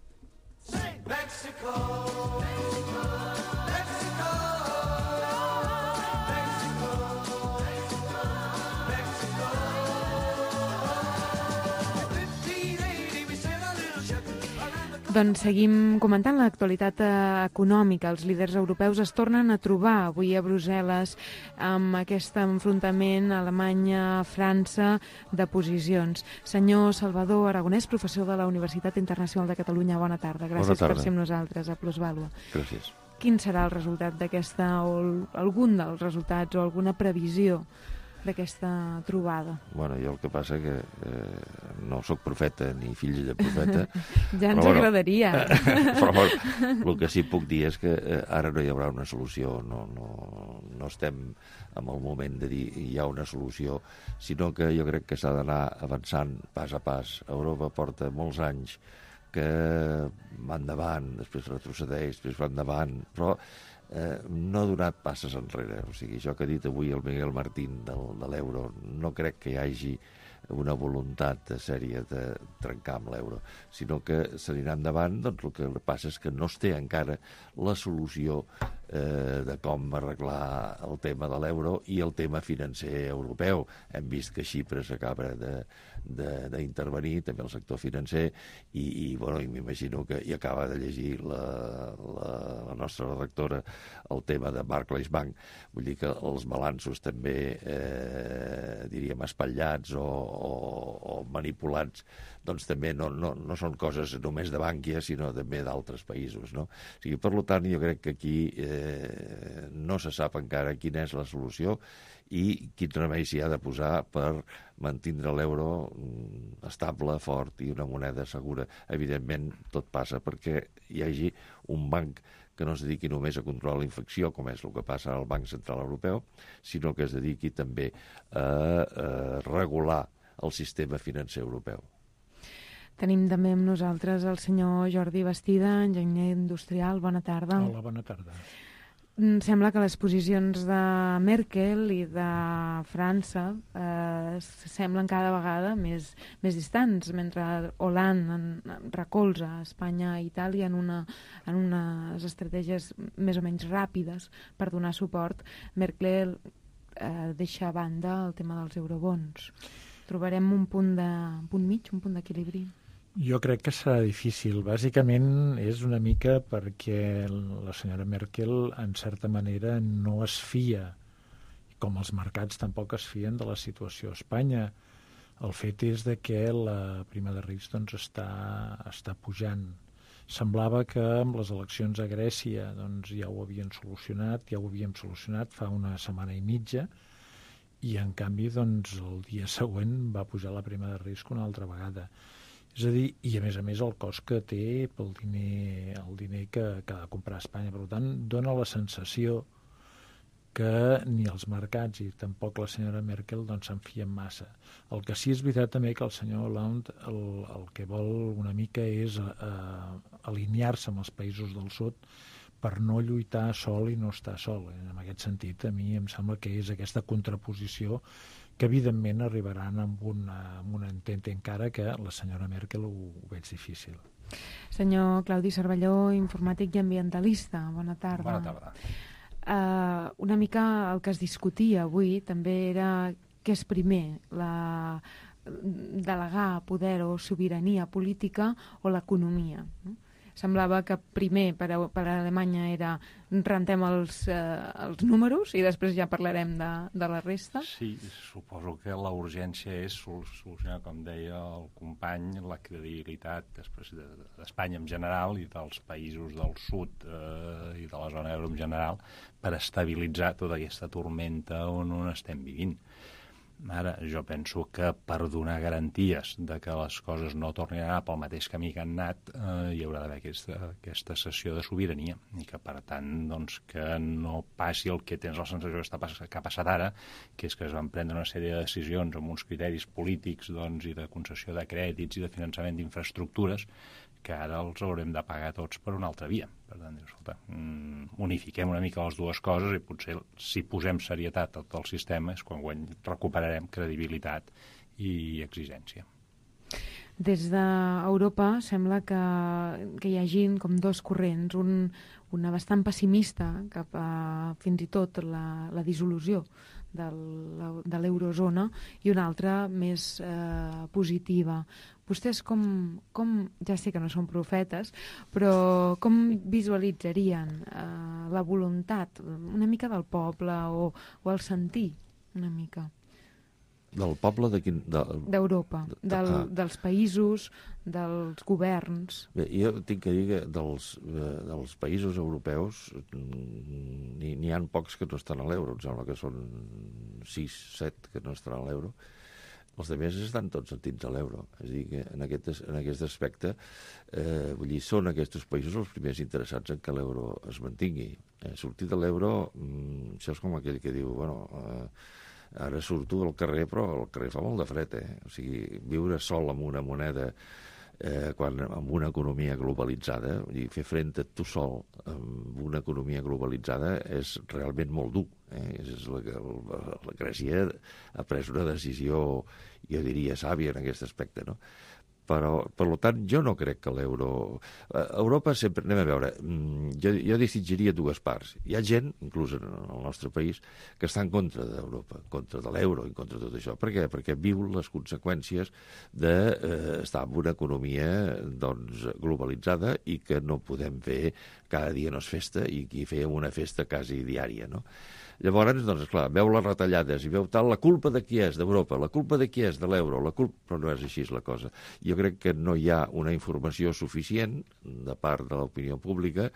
Speaker 3: Doncs seguim comentant l'actualitat econòmica. Els líders europeus es tornen a trobar avui a Brussel·les amb aquest enfrontament Alemanya-França de posicions. Senyor Salvador Aragonès, professor de la Universitat Internacional de Catalunya, bona tarda. Gràcies per ser amb nosaltres a Plusvàlua.
Speaker 6: Gràcies.
Speaker 3: Quin serà el resultat d'aquesta, o algun dels resultats, o alguna previsió d'aquesta trobada?
Speaker 6: Bueno, jo el que passa que no sóc profeta ni fill de profeta.
Speaker 3: Ja ens agradaria.
Speaker 6: Però el que sí puc dir és que ara no hi haurà una solució. No estem en el moment de dir hi ha una solució, sinó que jo crec que s'ha d'anar avançant pas a pas. Europa porta molts anys que va endavant, després retrocedeix, després va endavant, però no ha donat passes enrere. O sigui, això que ha dit avui el Miguel Martín de l'euro, no crec que hi hagi una voluntat sèria de trencar amb l'euro, sinó que s'anirà endavant. Doncs el que passa és que no es té encara la solució de com arreglar el tema de l'euro i el tema financer europeu. Hem vist que Xipre s'acaba d'intervenir, també el sector financer, i m'imagino que hi acaba de llegir la nostra redactora el tema de Barclays Bank. Vull dir que els balanços també, diríem, espatllats o manipulats, doncs també no són coses només de Bànquia, sinó també d'altres països, no? O sigui, per tant, jo crec que aquí no se sap encara quina és la solució i quin remei s'hi ha de posar per mantindre l'euro estable, fort i una moneda segura. Evidentment, tot passa perquè hi hagi un banc que no es dediqui només a controlar la inflació, com és el que passa al Banc Central Europeu, sinó que es dediqui també a regular el sistema financer europeu.
Speaker 3: Tenim també amb nosaltres el senyor Jordi Bastida, enginyer industrial. Bona tarda.
Speaker 1: Hola, bona tarda.
Speaker 3: Sembla que les posicions de Merkel i de França semblen cada vegada més distants, mentre Hollande recolza Espanya i Itàlia en unes estratègies més o menys ràpides per donar suport. Merkel deixa a banda el tema dels eurobons. Trobarem un punt mig, un punt d'equilibri?
Speaker 1: Jo crec que serà difícil. Bàsicament és una mica perquè la senyora Merkel, en certa manera, no es fia, com els mercats tampoc es fien de la situació a Espanya. El fet és de que la prima de risc doncs, està pujant. Semblava que amb les eleccions a Grècia doncs, ja ho havíem solucionat fa una setmana i mitja, i en canvi doncs, el dia següent va pujar la prima de risc una altra vegada. És a dir, i a més el cost que té pel el diner que ha de comprar a Espanya. Per tant, dona la sensació que ni els mercats i tampoc la senyora Merkel doncs, se'n fien massa. El que sí és veritat també que el senyor Hollande el que vol una mica és alinear-se amb els països del sud per no lluitar sol i no estar sol. En aquest sentit, a mi em sembla que és aquesta contraposició que evidentment arribaran amb un entente, encara que la senyora Merkel ho veig difícil.
Speaker 3: Senyor Claudi Cervelló, informàtic i ambientalista, bona tarda.
Speaker 7: Bona tarda.
Speaker 3: Una mica el que es discutia avui també era què és primer, delegar poder o sobirania política o l'economia, no? semblava que primer per a Alemanya era rentem els números i després ja parlarem de la resta.
Speaker 7: Sí, suposo que la urgència és solucionar, com deia el company, la credibilitat després d'Espanya en general i dels països del sud i de la zona euro en general per estabilitzar tota aquesta tormenta on estem vivint. Ara, jo penso que per donar garanties de que les coses no tornin a anar pel mateix camí que han anat, hi haurà d'haver aquesta cessió de sobirania i que, per tant, doncs, que no passi el que tens la sensació que ha passat ara, que és que es van prendre una sèrie de decisions amb uns criteris polítics doncs, i de concessió de crèdits i de finançament d'infraestructures que ara els haurem de pagar tots per una altra via. Per tant, escolta, unifiquem una mica les dues coses i potser si posem serietat a tot el sistema és quan recuperarem credibilitat i exigència.
Speaker 3: Des d'Europa sembla que hi hagi com dos corrents, una bastant pessimista cap a fins i tot la dissolució de l'eurozona i una altra més positiva. Vostès ja sé que no són profetes, però com visualitzarien la voluntat una mica del poble o el sentir una mica?
Speaker 6: Del poble de quin...
Speaker 3: D'Europa, dels països, dels governs.
Speaker 6: Bé, jo tinc que dir que dels països europeus n'hi ha pocs que no estan a l'euro, em sembla que són 6, 7 que no estan a l'euro. Els altres estan tots dins de l'euro. És a dir, que en aquest aspecte són aquests països els primers interessats en que l'euro es mantingui. Sortir de l'euro, això és com aquell que diu, ara surto del carrer, però el carrer fa molt de fred, O sigui, viure sol amb una moneda amb una economia globalitzada, fer front a tu sol amb una economia globalitzada és realment molt dur. La Grècia ha pres una decisió, jo diria, sàvia en aquest aspecte, no? Però, per tant, jo no crec que l'euro... Europa sempre... Anem a veure, jo distingiria dues parts. Hi ha gent, inclús en el nostre país, que està en contra d'Europa, en contra de l'euro, en contra de tot això. Per què? Perquè viu les conseqüències d'estar en una economia globalitzada i que no podem fer cada dia no és festa i que fèiem una festa quasi diària, no? Llavors, doncs, clar, veu les retallades i veu tal, la culpa de qui és? D'Europa, la culpa de qui és? De l'euro, però no és així la cosa. Jo crec que no hi ha una informació suficient de part de l'opinió pública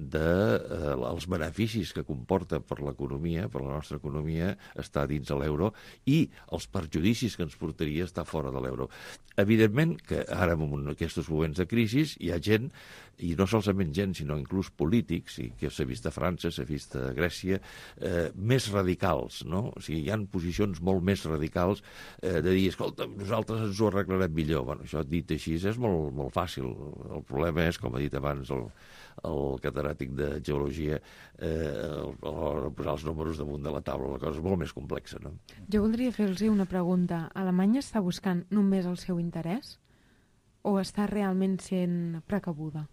Speaker 6: dels beneficis que comporta per l'economia, per la nostra economia, estar dins de l'euro i els perjudicis que ens portaria estar fora de l'euro. Evidentment que ara, en aquests moments de crisi, hi ha gent, i no solament gent, sinó inclús polítics, i que s'ha vist a França, s'ha vist a Grècia, més radicals, no? O sigui, hi ha posicions molt més radicals de dir, escolta, nosaltres ens ho arreglarem millor. Bueno, això dit així és molt, molt fàcil. El problema és, com ha dit abans el catedràtic de geologia, a l'hora de posar els números damunt de la taula, la cosa és molt més complexa, no?
Speaker 3: Jo voldria fer-los una pregunta. Alemanya està buscant només el seu interès o està realment sent precabuda?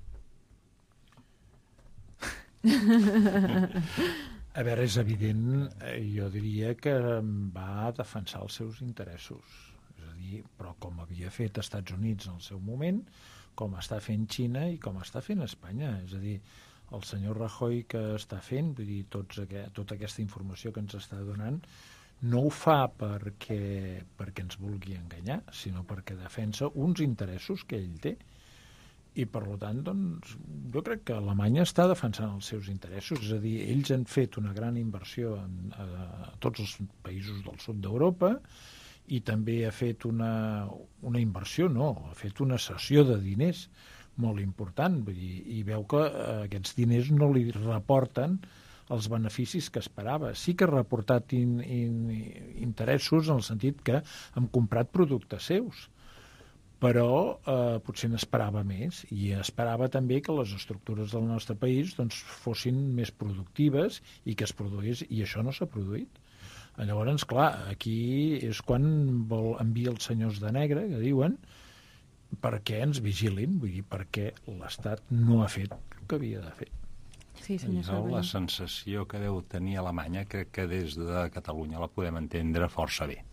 Speaker 1: A veure, és evident, jo diria que va a defensar els seus interessos. És a dir, però com havia fet als Estats Units en el seu moment, com està fent Xina i com està fent Espanya. És a dir, el senyor Rajoy que està fent, vull dir, tota aquesta informació que ens està donant, no ho fa perquè ens vulgui enganyar, sinó perquè defensa uns interessos que ell té. I, per tant, doncs, jo crec que Alemanya està defensant els seus interessos. És a dir, ells han fet una gran inversió a tots els països del sud d'Europa i també ha fet una inversió, ha fet una cessió de diners molt important. Vull dir, i veu que aquests diners no li reporten els beneficis que esperava. Sí que ha reportat interessos en el sentit que han comprat productes seus, però potser n'esperava més i esperava també que les estructures del nostre país doncs, fossin més productives i que es produís, i això no s'ha produït. Llavors, clar, aquí és quan envia els senyors de negre, que diuen, perquè ens vigilin, vull dir, perquè l'Estat no ha fet el que havia de fer.
Speaker 3: Sí, senyor Salvador.
Speaker 7: La sensació que deu tenir Alemanya crec que des de Catalunya la podem entendre força bé.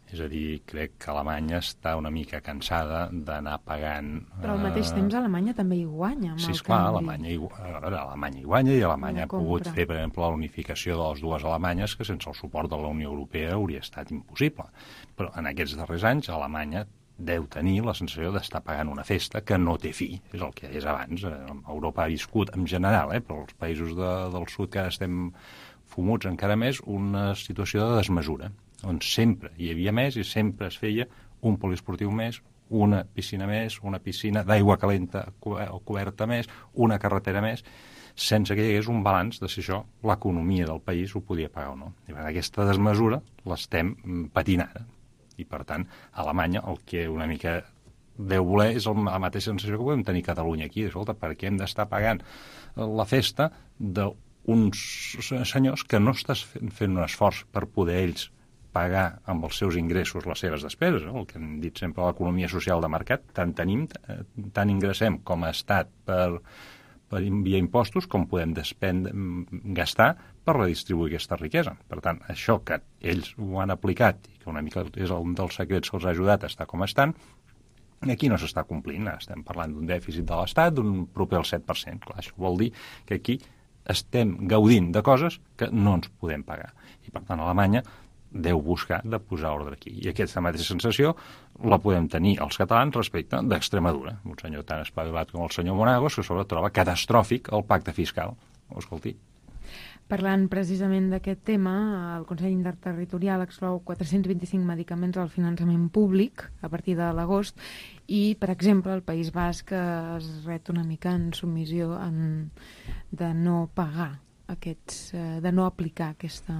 Speaker 7: És a dir, crec que Alemanya està una mica cansada d'anar pagant...
Speaker 3: Però al mateix temps Alemanya també hi guanya.
Speaker 7: Sí, esclar, Alemanya hi guanya i Alemanya ha pogut fer, per exemple, la unificació de les dues Alemanyes, que sense el suport de la Unió Europea hauria estat impossible. Però en aquests darrers anys Alemanya deu tenir la sensació d'estar pagant una festa que no té fi, és el que és abans. Europa ha viscut, en general, però els països del sud que ara estem fumuts encara més, una situació de desmesura, on sempre hi havia més i sempre es feia un poliesportiu més, una piscina més, una piscina d'aigua calenta o coberta més, una carretera més, sense que hi hagués un balanç de si això l'economia del país ho podia pagar o no. I aquesta desmesura l'estem patint ara. I, per tant, a Alemanya el que una mica deu voler és la mateixa sensació que podem tenir a Catalunya aquí. Escolta, per què hem d'estar pagant la festa d'uns senyors que no estàs fent un esforç per poder ells pagar amb els seus ingressos les seves despeses, el que hem dit sempre a l'economia social de mercat, tant ingressem com a estat per via impostos com podem gastar per redistribuir aquesta riquesa. Per tant, això que ells ho han aplicat i que una mica és un dels secrets que els ha ajudat a estar com estan, aquí no s'està complint. Estem parlant d'un dèficit de l'Estat d'un proper al 7%. Clar, això vol dir que aquí estem gaudint de coses que no ens podem pagar. I, per tant, Alemanya deu buscar de posar ordre aquí. I aquesta mateixa sensació la podem tenir els catalans respecte d'Extremadura. Un senyor tan espavilat com el senyor Monagos, que sobre troba catastròfic el pacte fiscal. Escolti.
Speaker 3: Parlant precisament d'aquest tema, el Consell Interterritorial exclou 425 medicaments al finançament públic a partir de l'agost i, per exemple, el País Basc es ret una mica en submissió de no pagar de no aplicar aquesta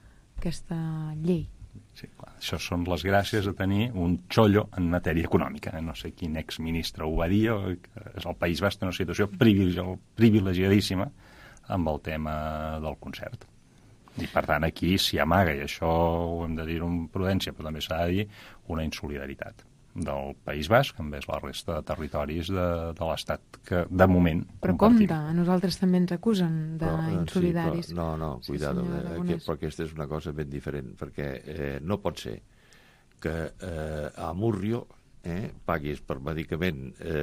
Speaker 3: llei.
Speaker 7: Sí, clar, això són les gràcies de tenir un xollo en matèria econòmica. No sé quin exministre ho va dir, el País Basc té una situació privilegiadíssima amb el tema del concert. I, per tant, aquí s'hi amaga, i això ho hem de dir amb prudència, però també s'ha de dir una insolidaritat del País Basc envers la resta de territoris de l'Estat que, de moment,
Speaker 3: però
Speaker 7: compartim.
Speaker 3: compte, a nosaltres també ens acusen d'insolidaris.
Speaker 6: Sí, no, cuidado, però aquesta és una cosa ben diferent, perquè no pot ser que a Múrrio paguis per medicament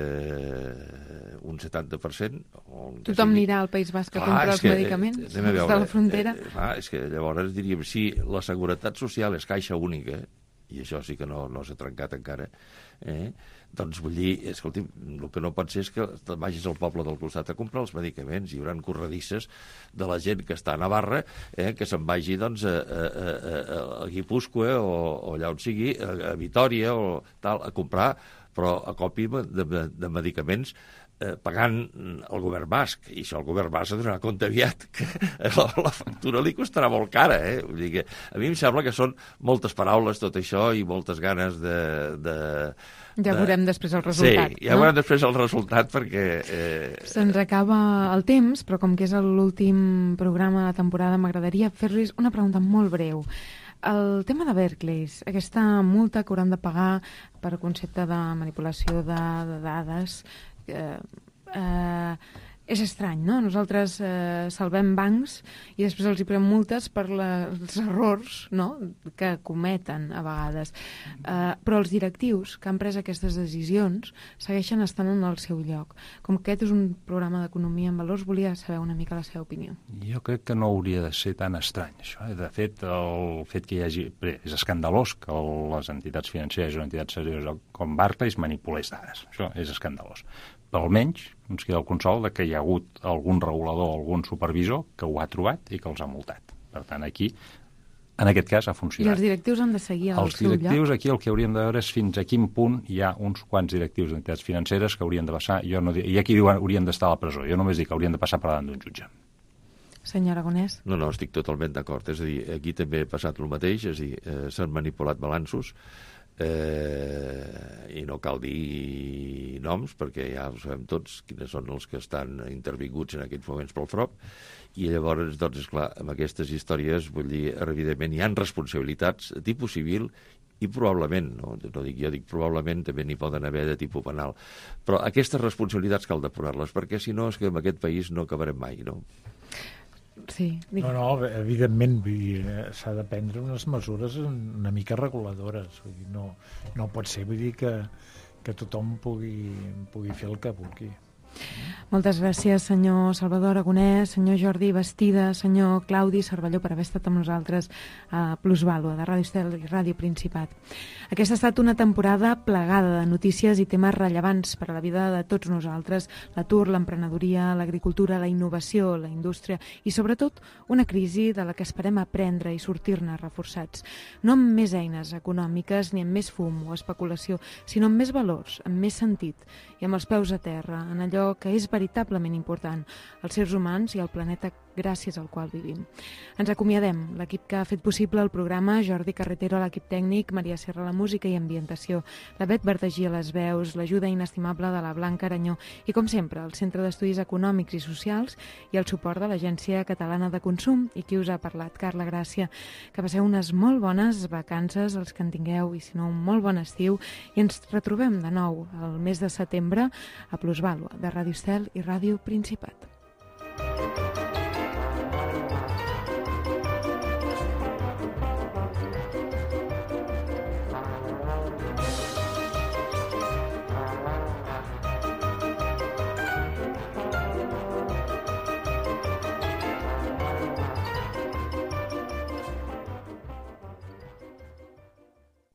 Speaker 6: un 70%.
Speaker 3: Tothom anirà al País Basc a comprar els medicaments des de la frontera?
Speaker 6: És que llavors diríem, si la Seguretat Social és caixa única, i això sí que no s'ha trencat encara, doncs vull dir, escolti, el que no pot ser és que vagis al poble del costat a comprar els medicaments. Hi haurà corredisses de la gent que està a Navarra, que se'n vagi doncs, a Guipúscoa o allà on sigui, a Vitòria o tal, a comprar, però a copi de medicaments pagant el govern basc, i això el govern basc ha de donar compte aviat que la factura li costarà molt cara. Vull dir que a mi em sembla que són moltes paraules tot això i moltes ganes
Speaker 3: Ja veurem després el resultat.
Speaker 6: Sí, ja veurem després el resultat perquè...
Speaker 3: Se'ns acaba el temps, però com que és l'últim programa de la temporada m'agradaria fer-los una pregunta molt breu. El tema de Berkeley, aquesta multa que hauran de pagar per concepte de manipulació de dades, és estrany, no? Nosaltres salvem bancs i després els hi prenem multes per els errors, no?, que cometen a vegades. Però els directius que han pres aquestes decisions segueixen estant en el seu lloc. Com que aquest és un programa d'economia en valors, volia saber una mica la seva opinió.
Speaker 7: Jo crec que no hauria de ser tan estrany, això. De fet, el fet que hi hagi... És escandalós que les entitats financeres o entitats serioses com Barclays manipulés dades. Això és escandalós. Però almenys ens queda el consol de que hi ha hagut algun regulador, algun supervisor que ho ha trobat i que els ha multat. Per tant, aquí, en aquest cas, ha funcionat.
Speaker 3: I els directius han de seguir al seu lloc?
Speaker 7: Els directius, aquí el que hauríem de veure és fins a quin punt hi ha uns quants directius d'entitats financeres que haurien de passar, i aquí diuen haurien d'estar a la presó. Jo només dic que haurien de passar per davant d'un jutge.
Speaker 3: Senyor Aragonès?
Speaker 6: No, estic totalment d'acord. És a dir, aquí també ha passat el mateix, és a dir, s'han manipulat balanços, i no cal dir noms perquè ja ho sabem tots quines són els que estan intervinguts en aquests moments pel FROP, i llavors, doncs, esclar, amb aquestes històries, vull dir, evidentment hi ha responsabilitats de tipus civil i probablement, no dic jo, dic probablement també n'hi poden haver de tipus penal, però aquestes responsabilitats cal depurar-les, perquè si no és que en aquest país no acabarem mai, no?
Speaker 3: Sí.
Speaker 8: No, evidentment, s'ha de prendre unes mesures una mica reguladores. Vull dir, no pot ser, vull dir que tothom pugui fer el que vulgui.
Speaker 3: Moltes gràcies, senyor Salvador Aragonès, senyor Jordi Bastida, senyor Claudi Cervelló, per haver estat amb nosaltres a Plusvàlua, de Ràdio Estel i Ràdio Principat. Aquesta ha estat una temporada plegada de notícies i temes rellevants per a la vida de tots nosaltres: l'atur, l'emprenedoria, l'agricultura, la innovació, la indústria i, sobretot, una crisi de la que esperem aprendre i sortir-ne reforçats. No amb més eines econòmiques ni amb més fum o especulació, sinó amb més valors, amb més sentit i amb els peus a terra, en allò que és veritablement important, els éssers humans i el planeta gràcies al qual vivim. Ens acomiadem. L'equip que ha fet possible el programa: Jordi Carretero a l'equip tècnic, Maria Serra a la música i ambientació, la Bet Verdigí a les veus, l'ajuda inestimable de la Blanca Aranyó i, com sempre, el Centre d'Estudis Econòmics i Socials i el suport de l'Agència Catalana de Consum, i qui us ha parlat, Carla Gràcia. Que passeu unes molt bones vacances, els que en tingueu, i si no, un molt bon estiu, i ens retrobem de nou el mes de setembre a Plusvàlua, de Ràdio Estel i Ràdio Principat.